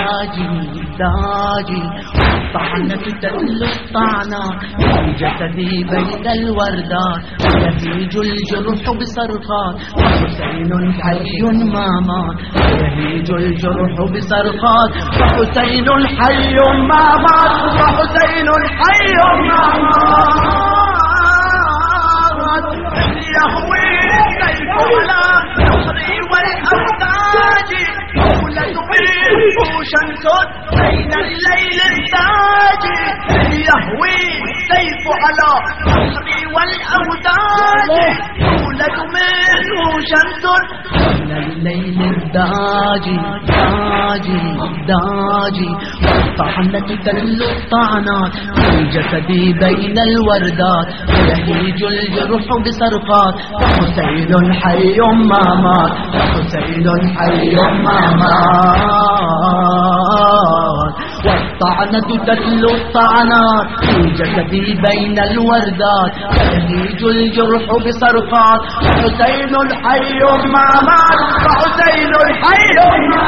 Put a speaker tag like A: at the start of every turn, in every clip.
A: داجي طعنة تتل الطعنات في جسدي بين الوردات يهيج الجرح بصرخات وحسين حي ما مات يهيج الجرح بصرخات وحسين حي ما مات وحسين حي ما مات يهوي السيف على نصري والأوتاج دولة منه شمس بين الليل التاج يهوي السيف على نصري والأوتاج دولة منه شمس بين الليل الداجي داجي طعنت تل الطعنات في جسدي بين الوردات يهيج الجرح بصرخات وحسين حي ما مات وحسين حي ما مات والطعنة تتل الطعنات في جسدي بين الوردات يهيج الجرح بصرخات وحسين حي ما مات وحسين حي ما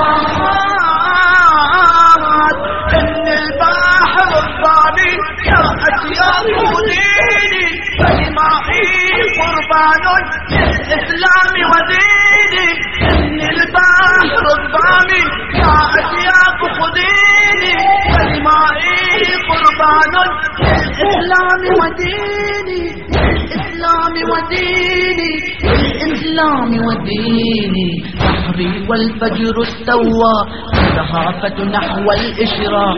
A: مات إن البحر الضامي جاءت يقوديني فلمعي قربان للإسلام وديني إن البحر الضامي جاءت يقوديني فلمعي قربان للإسلام وديني الإسلام وديني الإسلام وديني بحري والفجر استوى الصحافة نحو الإشراق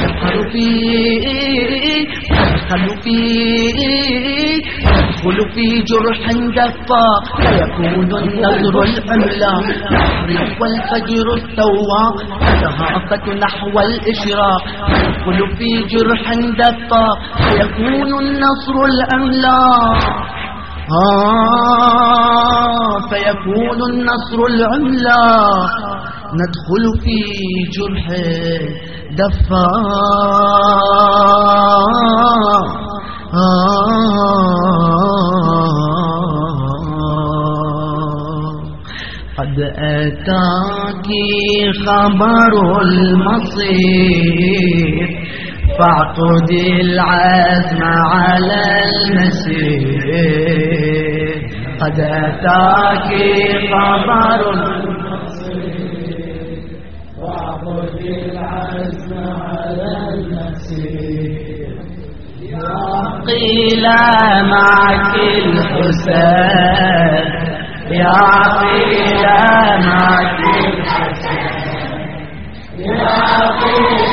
A: أدخل في جرح دفا فيكون النصر العملا بحري والفجر استوى الصحافة نحو الإشراق أدخل في جرح دفا فيكون النصر العملا فيكون النصر العملا ندخل في جرح دفا قد أتاك خبر المصير فاعقد العزم على المسير قد أتاك خبر المصير فاعقد العزم على المسير يا قيل معك الحسين يا قيل معك الحسين يا قيل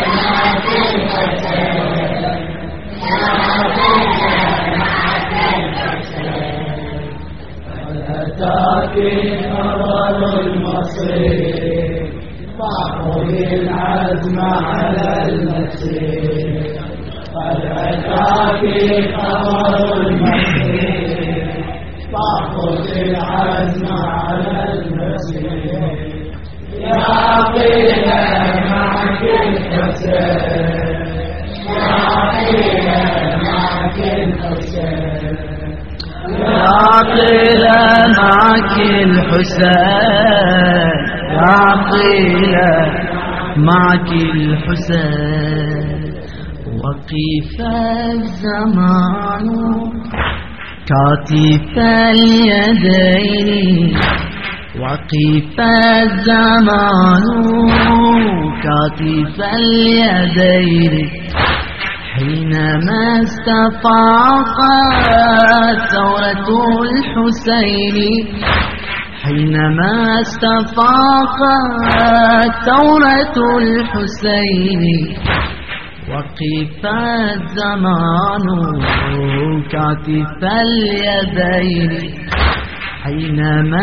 A: أتاك خبر المصير فاعقد العزم على المسير قد أتاك خبر المصير فاعقد العزم على المسير يا قيل معك الحسين يا قيل معك الحسين يا قيل معك الحسين يا قيل معك الحسين وقف الزمان كاتف اليدين وقف الزمان كاتف اليدين حينما استفاقت ثورة الحسين حينما استفاقت ثورة الحسين وقف الزمان كاتف اليدين حينما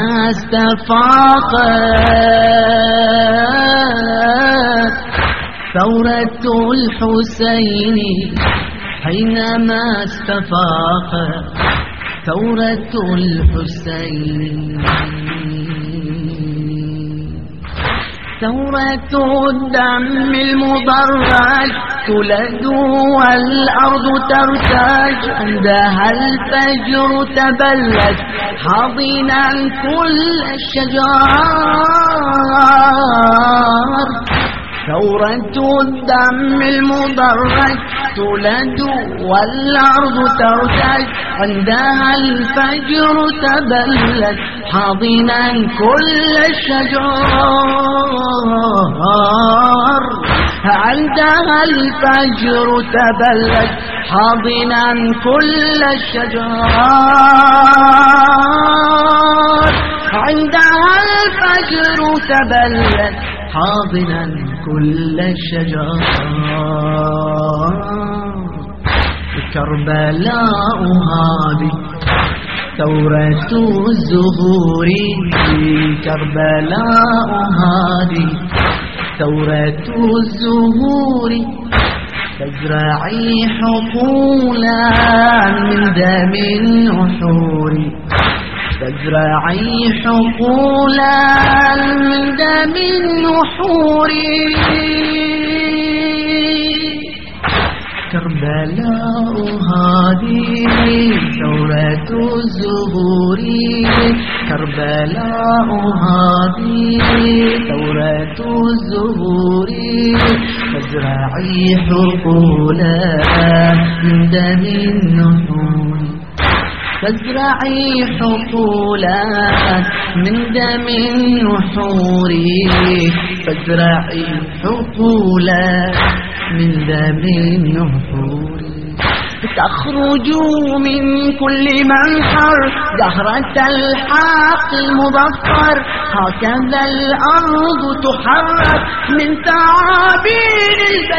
A: استفاقت ثورة الحسين حينما استفاقت ثورة الحسين ثورة الدم المضرج تلد والأرض ترتاج عندها الفجر تبلج حاضنا كل الشجار ثورة الدم المدرج تولد والأرض ترتج عندها الفجر تبلد حاضنا كل الشجار عندها الفجر تبلد حاضنا كل الشجار عندها الفجر تبلد حاضنا كل الشجار كربلاء هذه ثورة الزهور كربلاء هذه ثورة الزهور تزرعي حقولا من دم النحور تزرعي حقولا من دم النحور كربلاء هذه ثورة الزهور كربلاء هذه ثورة الزهور تزرعي حقولا من دم النحور تزرعي حقولا من دم النحور تزرعي حقولا من دم النحور تخرج من كل منحر زهرة الحق المظفر هكذا الأرض تحرك من تعابير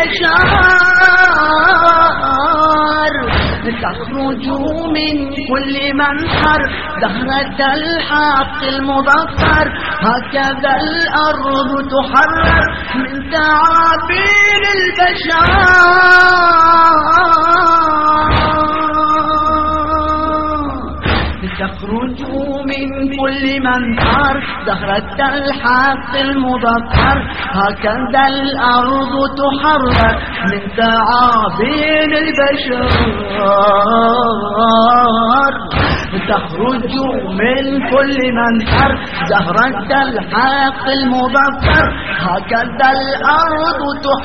A: البشر تخرج من كل منحر زهرة الحق المظفر هكذا الأرض تحرك من تعابير البشر تخرج من كل منحر زهرة الحق المظفر هكذا الأرض تحرك من تعابين البشر تخرج من كل منحر زهرة الحق المظفر هكذا الأرض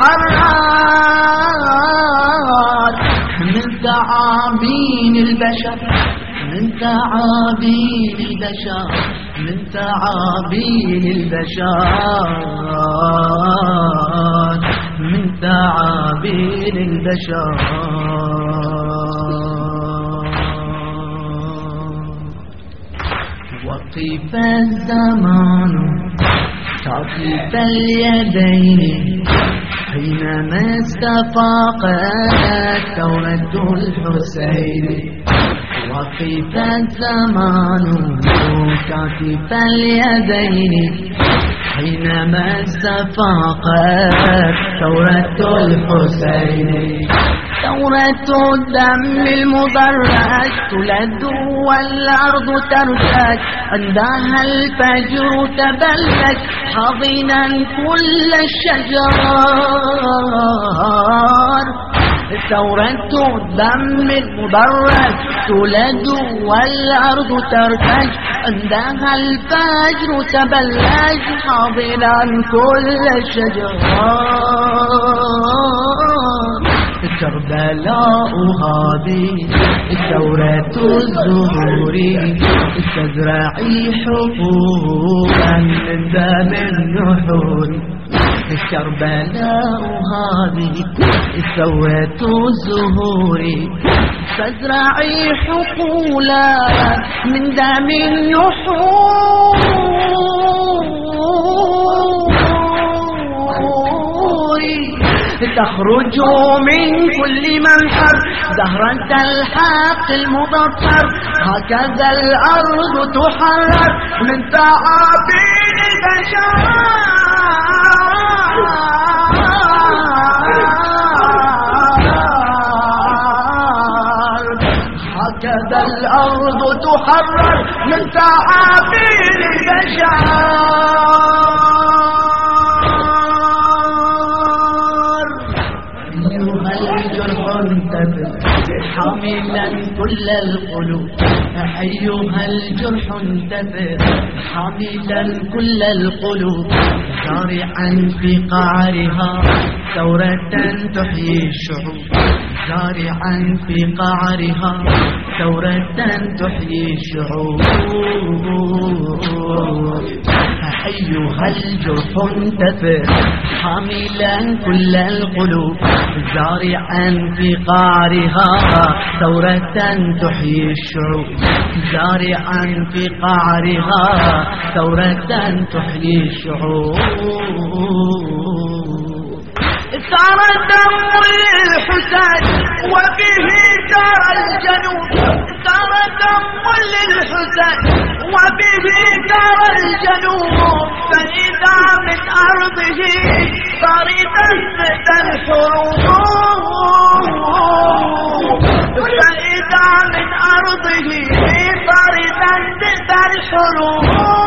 A: تحرك من تعابين البشر من تعابين البشر من تعابين البشر من تعابين البشر وقف الزمان تعطيف اليدين حينما استفاقت ثورة الحسين وقف الزمان كاتف اليدين حينما استفاقت ثورة الحسين ثورة الدم المدرج تولد والأرض ترتج عندها الفجر تبلج حاضنا كل الشجار ثورة الدم المدرج تولد والأرض ترتج عندها الفجر تبلج حاضنا كل الشجار كربلاء هذه ثورة الزهور تزرعي حقوقا من دم النحور كربلاء هذه ثورة الزهور تزرعي حقولا من دم النحور تخرج من كل منحر زهرة الحق المظفر هكذا الأرض تحرك من تعابين البشر هكذا الأرض تحرك من تعابين البشر حاملا كل القلوب أيها الجرح انتفر حاملا كل القلوب زارعا في قعرها ثورة تحيي الشعوب زارعا في قعرها ثورة تحيي الشعوب أيها الجرح انتفر حاملا كل القلوب زارعا في قعرها ثورة تحيي الشعوب زارعا في قعرها ثورة تحيي الشعوب صار دم للحسين وبه دار الجنوب صار دم للحسين وبه دار الجنوب فإذا من أرضه صار دست الحروب فإذا من أرضه صار دست الحروب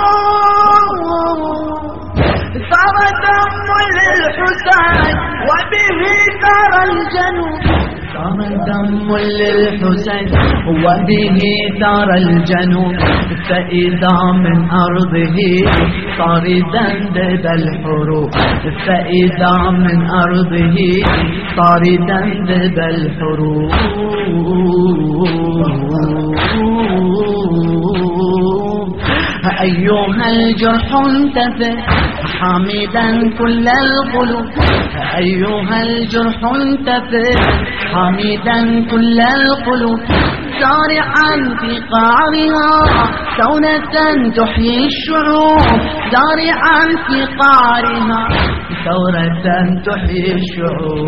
A: صار دم للحسين وبه دار الجنوب صار دم للحسين وبه دار الجنوب فإذا من أرضه صار دندب الحروب فإذا من أرضه صار دندب الحروب أيها الجرح انتفع حامدا كل القلوب أيها الجرح انتفع حامدا كل القلوب زارعا في قعرها ثورة تحيي الشعوب زارعا في قعرها ثورة تحيي الشعوب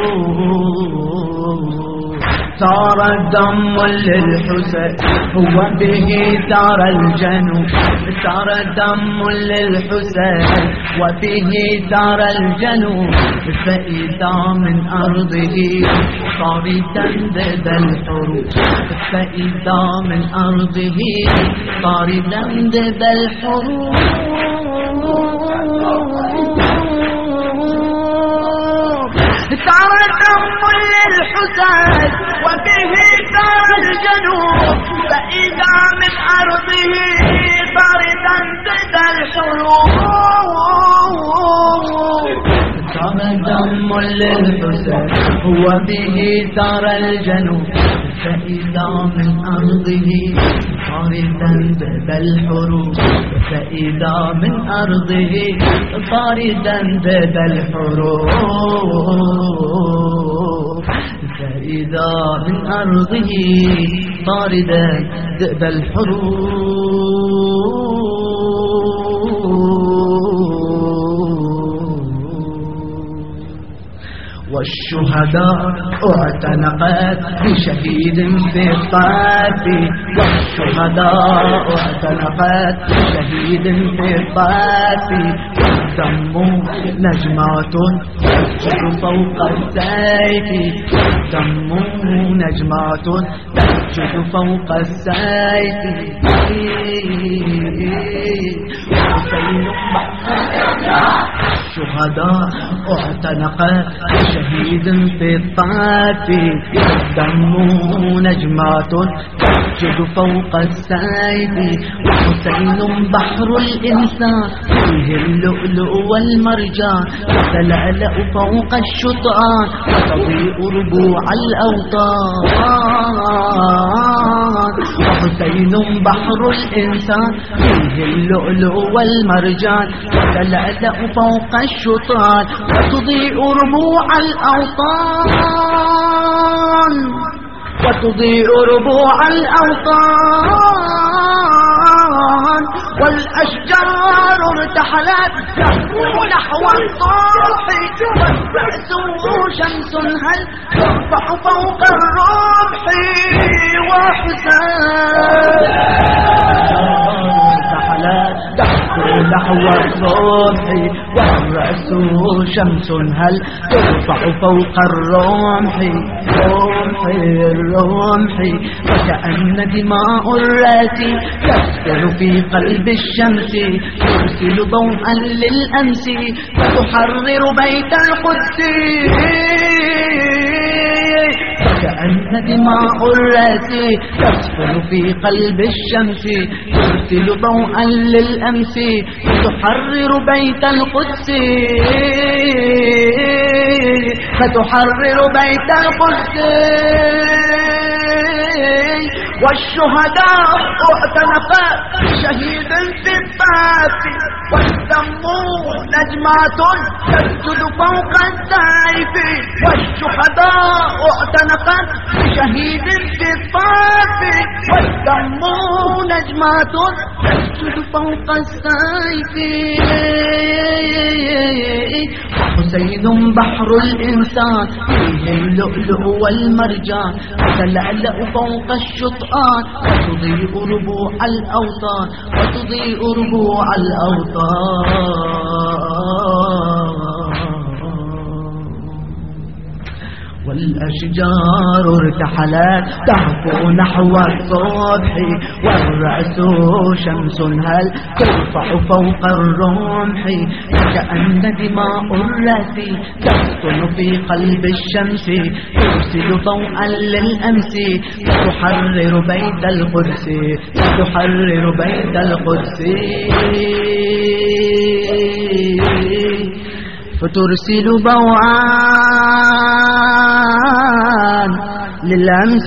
A: صار دم للحسين وبه دار الجنوب صار دم للحسين وبه دار الجنوب فإذا من أرضه صار دندب الحروب فإذا من أرضه صار دندب الحروب صار دم للحسين وبه دار الجنوب فإذا من أرضه صار دندب الحروب صار دم للحسين وبه دار الجنوب فإذا من أرضه صار دندب الحروب فإذا من أرضه صار دندب الحروب فإذا من أرضه صار دندب الحروب والشهداء اعتنقت بشهيد في الطاف والشهداء اعتنقت بشهيد في الطاف والدم نجمات تسجد فوق السيف والدم نجمات تسجد فوق السيف الشهداء اعتنقت شهيد في الطاف الدم نجمات تسجد فوق السيف وحسين بحر الإنسان فيه اللؤلؤ والمرجان تتلألأ فوق الشطآن وتضيء ربوع الأوطان وحسين بحر الإنسان فيه اللؤلؤ والمرجان تتلألأ فوق الشطآن وتضيء ربوع الأوطان وتضيء ربوع الأوطان والأشجار ارتحلت نحو الصبح والرأس شمس هل ترفع فوق الرمح وحسين نحو الصبح والرأس شمس هل ترفع فوق الرمح الرمح وكأن دماء الراس تسكن في قلب الشمس ترسل ضوءا للأمس فتحرر بيت القدس وكأن دماء الرأس تسفل في قلب الشمس ترسل ضوءا للأمس فتحرر بيت القدس فتحرر بيت القدس والشهداء اعتنقت شهيد في الطاف والدم نجمات تسجد فوق السيف والشهداء اعتنقت شهيد في الطاف والدم نجمات تسجد فوق السيف وحسين بحر الإنسان فيه اللؤلؤ والمرجان تتلألأ فوق الشطآن وتضيء ربوع الأوطان وتضيء ربوع الأوطان والأشجار ارتحلت تهفو نحو الصبح والرأس شمس هل ترفع فوق الرمح وكأن دماء الرأس تسكن في قلب الشمس ترسل ضوءا للأمس فتحرر بيت القدس فتحرر بيت القدس فترسل ضوءا للأمس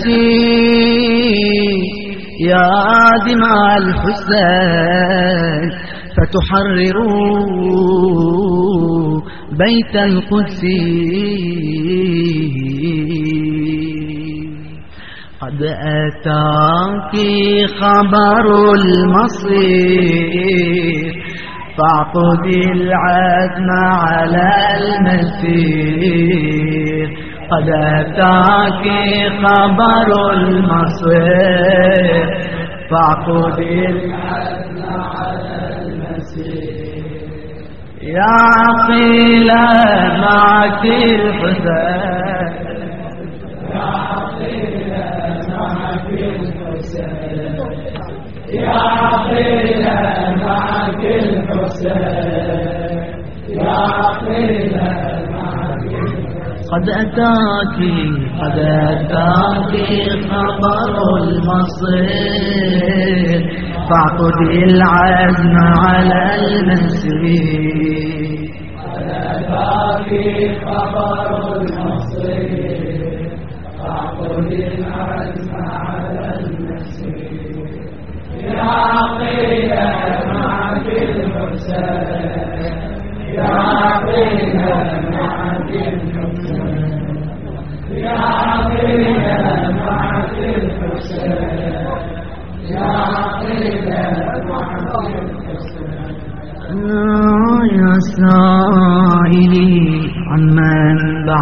A: يا دماء الحسين فتحرر بيت القدس قد أتاك خبر المصير فاعقدي العزم على المسير قد أتاك خبر المصير فاعقدي العزم على المسير يا عقيلة معك الحسين يا عقيلة معك الحسين يا عقيلة معك الحسين يا عقيلة معك الحسين قد أتاك خبر المصير فاعقدي العزم على المسير قد أتاك خبر المصير فاعقدي العزم على المسير يا عقيلة معك الحسين يا عقيلة معك الحسين يا عقيلة معك الحسين يا عقيلة معك الحسين يا سائلي عن منبع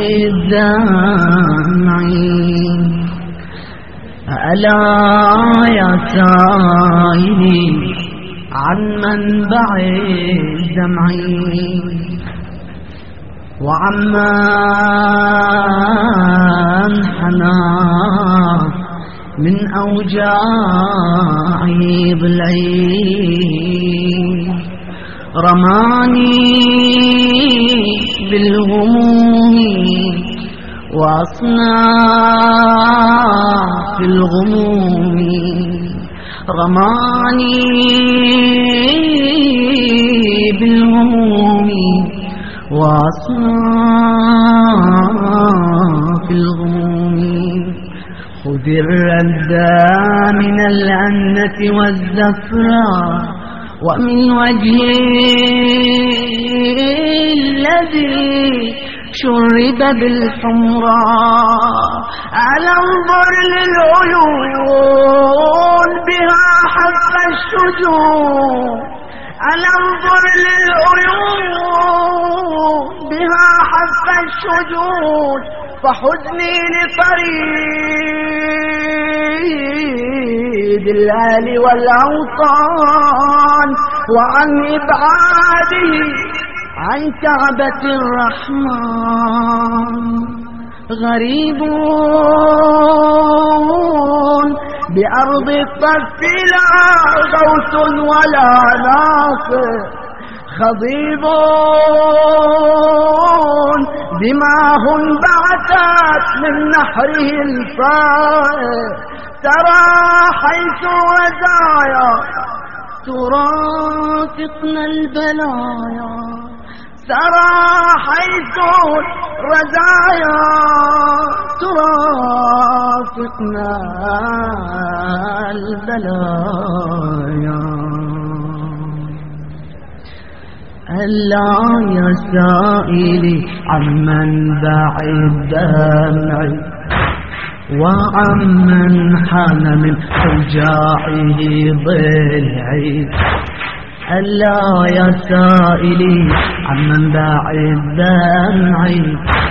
A: الدمعين ألا يا سائلي عن منبع الدمع وعمان حنا من أوجاع ضلعي رماني بالهموم وأصناف الغموم رماني بالهموم وأصناف الغموم خذ الردى من الأنة والزفراء ومن وجهي الذي شرب بالحمراء ألا انظر للعيون بها حف الشجون ألا انظر للعيون بها حف الشجون فحزني لطريد الأهل والأوطان وعن إبعاده عن كعبة الرحمن غريبون بأرض الطف لا غوث ولا ناصر خضيبون دماء بعث بعدت من نحره الفائر ترى حيث رزايا ترافقنا البلايا ترى حيث رزايا ترافقنا البلايا ألا يا سائلي عمن بعد دمعي وعمن حان من شجاعه ضلعي ألا يا سائلي عمن بعد دمعي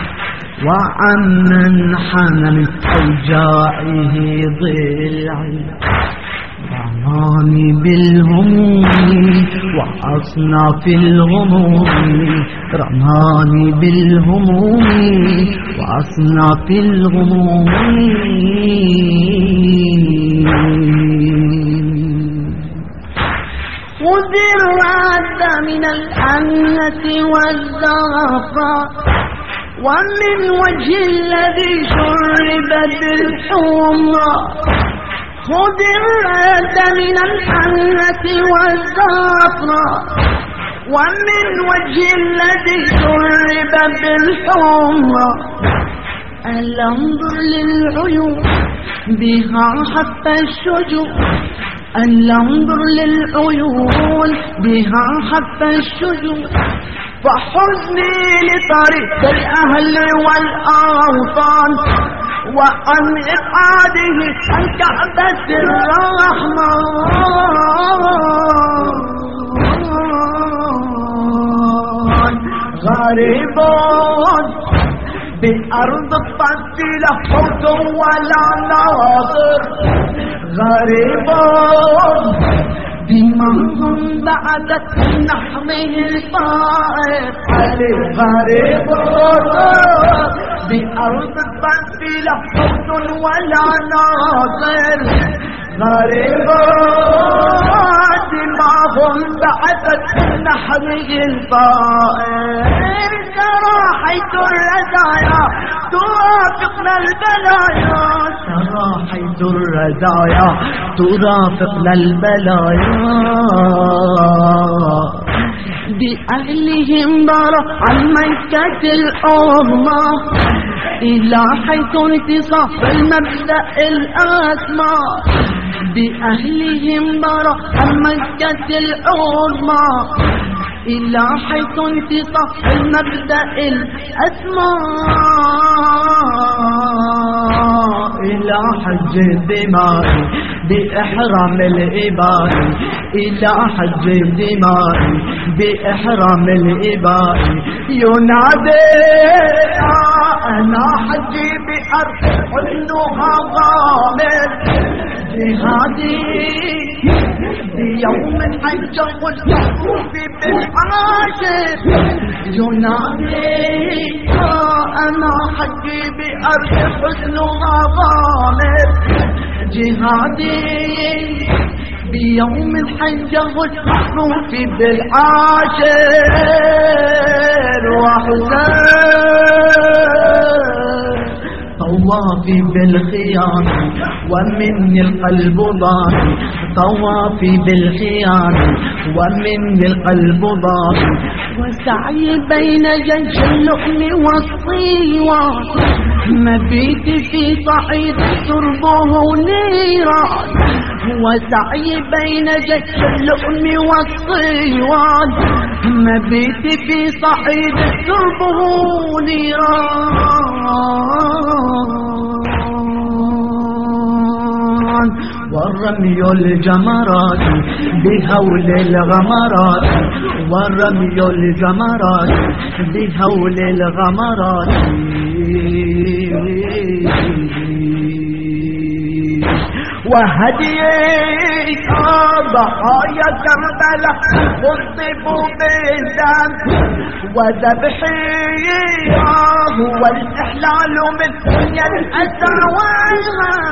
A: وعمن حان من شجاعه ضلعي رماني بالهموم وأصناف الغموم رماني بالهموم وأصناف الغموم خذ الرعد من الأنة والزعفران ومن وجه الذي شرب بالحمرة خذ الرعد من الأنة والزعفران ومن وجه الذي شرب بالحمرة ألا انظر للعيون بها حتى الشجون ألا انظر للعيون بها حتى الشجون فحزني لطريق الأهل والأوطان وعن إبعاده عن كعبة الرحمن غريبون بأرض الطفيلة فوت ولا ناظر غريبون بمنهم بعدت نحمه الطائر غريبون بأرض الطفيلة فوت ولا ناظر غريبون بمنهم بعدت نحمه الطائر ترى حيث الرزايا ترافقنا البلايا ترى حيث الرزايا ترافقنا البلايا بأهلهم برا عن مكة الأمة إلى حيث انتصاف المبدأ الأسمى بأهلهم برا عن مكة الأمة إلى حيث انتصاف المبدأ الأسمى إلى حج الدماء بإحرام الإباء إلى حج الدماء بإحرام الإباء ينادي أنا حجي بأرض حزنها غامر جهادي بيوم حج والمحفوف بالعاشر ينادي أنا حجي بأرض حزنها غامر جهادي بيوم الحج والمحفوف بالعاشر وحزن طوافي بالخيام ومني القلب ضاحي طوافي بالخيام ومني القلب ضاحي وسعي بين جيش اللؤم والصيوان مبيتي في صعيد تربه نيران وسعي بين جيش اللؤم والصيوان مبيتي في صعيد تربه نيران والرمي الجمرات بهول الغمرات والرمي الجمرات بهول الغمرات وهديك ضحايا كربلاء خطبوا بالدم وذبحي هو الاحلال من دنيا الاسى والغم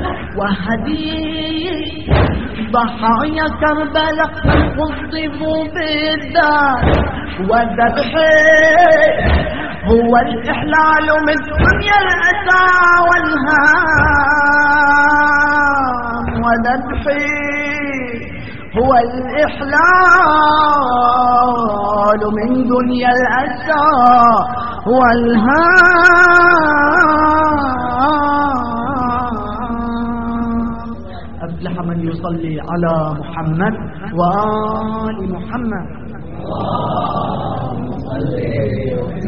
A: وهديك ضحايا كربلاء خطبوا بالدم وذبحي هو الإحلال من دنيا الأسى والهام وذبحي هو الإحلال من دنيا الأسى والهام. أفلح من يصلي على محمد وآل محمد. اللهم صل